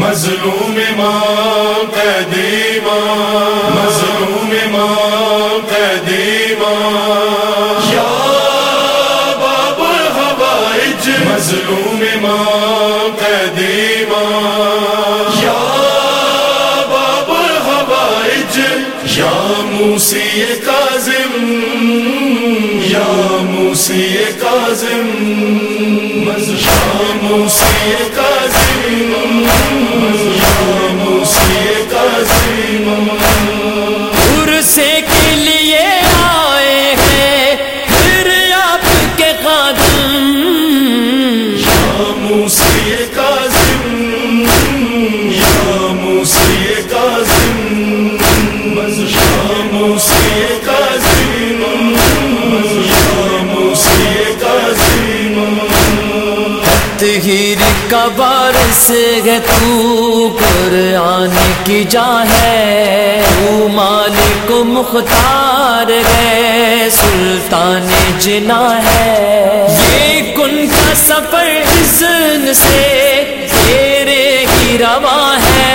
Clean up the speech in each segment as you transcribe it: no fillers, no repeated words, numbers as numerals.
مظلوم ماں قیدی ماں، مظلوم ماں قیدی ماں، یا باب الحوائج مظلوم ماں قیدی ماں، یا باب الحوائج، یا موسی کاظم، یا موسی کاظم، یا موسی کاظم، یا موسی کاظم، عرصے کے لیے آئے ہیں پھر آپ کے خادم، یا موسی کاظم، یا موسی کاظم، یا موسی کاظم، یا موسی کاظم، تطہیر کا وارث ہے تو، قرآن کی جاں ہے تو، مالک و مختار ہے، سلطان جنا ہے، یہ کن کا سفر اذن سے تیرے ہی رواں ہے،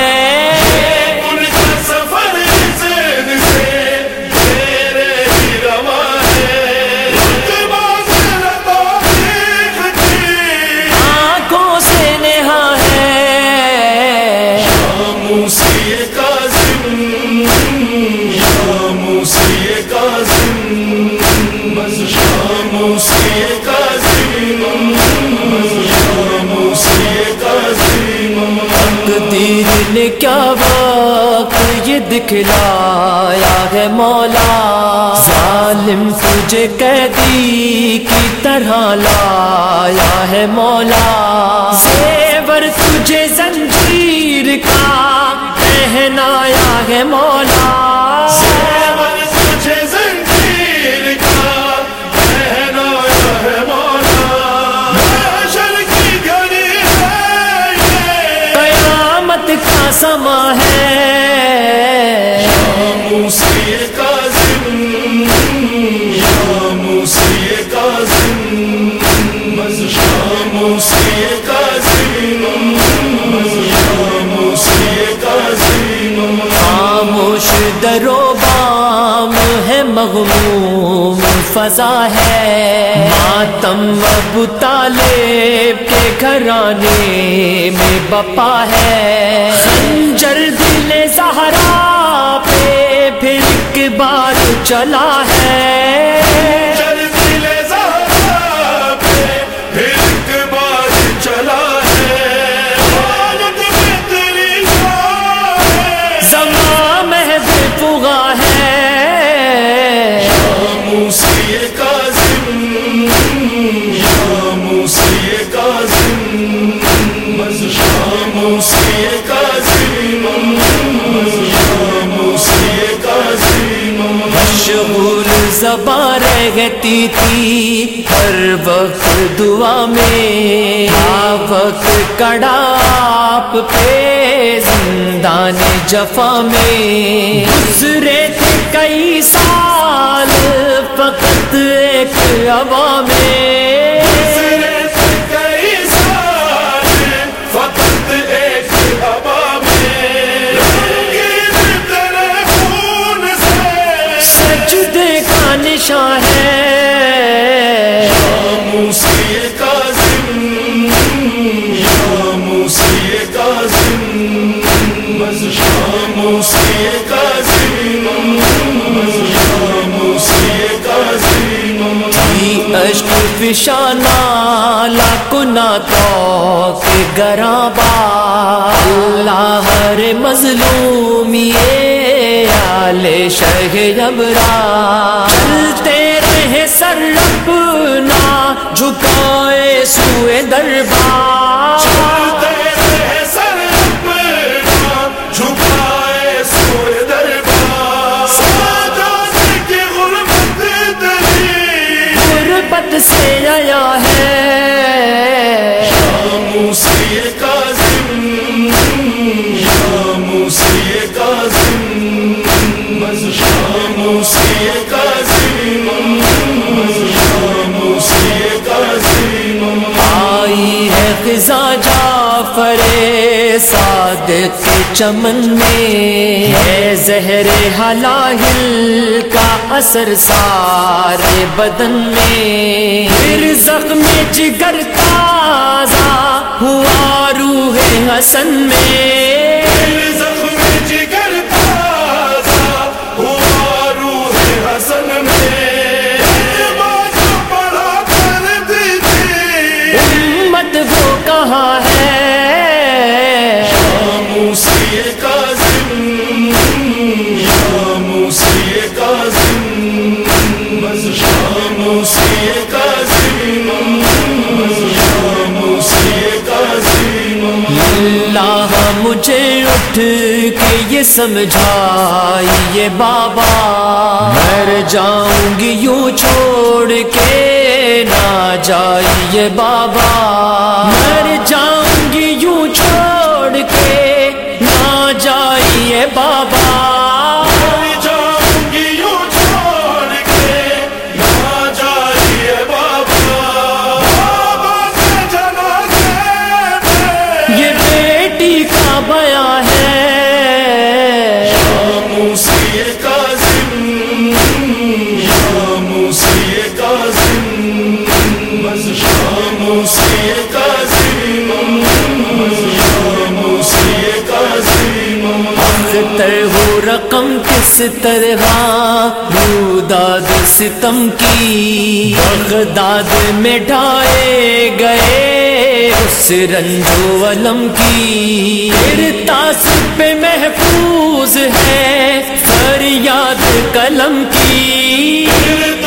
تقدیر نے کیا وقت یہ دکھلایا ہے مولا، ظالم تجھے قیدی کی طرح لایا ہے مولا، زیور تجھے زنجیر کا پہنایا ہے مولا، زیور تجھے زنجیر کا پہنایا ہے مولا، محشر کی گھڑی ہے یہ، قیامت کا سما ہے، یا موسی کاظم، یا موسی کاظم، یا موسی کاظم، یا موسی کاظم، خاموش در و بام ہے، مغموم فضا ہے، ماتم ابو طالب کے گھرانے میں بپا ہے، خنجر دل زہرا پہ پھر ایک بار چلا ہے، دل زہرا پہ پھر ایک بار چلا ہے، حالت میں تیری شان ہے، زمان محض فغا ہے، یا موسی کاظم، یا موسی کاظم، یا موسی کاظم، یا موسی کاظم، مشغول زبان رہتی تھی ہر وقت دعا میں، آ وقت کڑا آپ پہ زندان جفا میں، گزرے تھے کئی سال فقط ایک ہوا میں، گزرے تھے کئی سال فقط ایک ہوا میں، رنگین تیرے خون سے سجدے کا نشان ہے، یا موسی کاظم، یا موسی کاظم، یا موسی کاظم، یا موسی کاظم، تھی اشک فشانہ لاکنا تو کے گرابا، اللہ ہر مظلوم یہ آل شہ ابرا، چلتے رہے سر اپنا جھکائے سوئے دربار، چلتے رہے سر اپنا جھکائے سوئے دربار، سادات کی غربت تیری غربت سے آیا ہے، یا موسی کاظم، یا موسی کاظم، یا موسی کاظم، یا موسی کاظم، آئی ہے خزاں جعفر صادق کے چمن میں، ہے زہر حلاہل کا اثر سارے بدن میں، پھر زخم جگر تازہ ہوا روح حسن میں، پھر زخم جگر تازہ ہوا روح حسن میں، نماز پڑھا کرتی تھی امت وہ کہاں ہے؟ یا موسی کاظم، یا موسی کاظم، یا موسی کاظم، یا موسی کاظم۔ اللہ مجھے اٹھ کے یہ سمجھائیے بابا، مر جاؤں گی یوں چھوڑ کے نہ جائیے بابا، مر جاؤں گی یوں چھوڑ کے نہ جائیے بابا، مر جاؤں گی یوں چھوڑ کے نہ جائیے بابا، بابا کے جنازے پہ یہ بیٹی کا بیان ہے۔ یا موسی کاظم، یا موسی کاظم، یا موسی کاظم، یا موسی کاظم۔ اختر ہو رقم کس طرح داد ستم کی، بغداد میں ڈھائے گئے اس رنج و علم کی، پھر تاثر پہ محفوظ ہے فریاد قلم کی،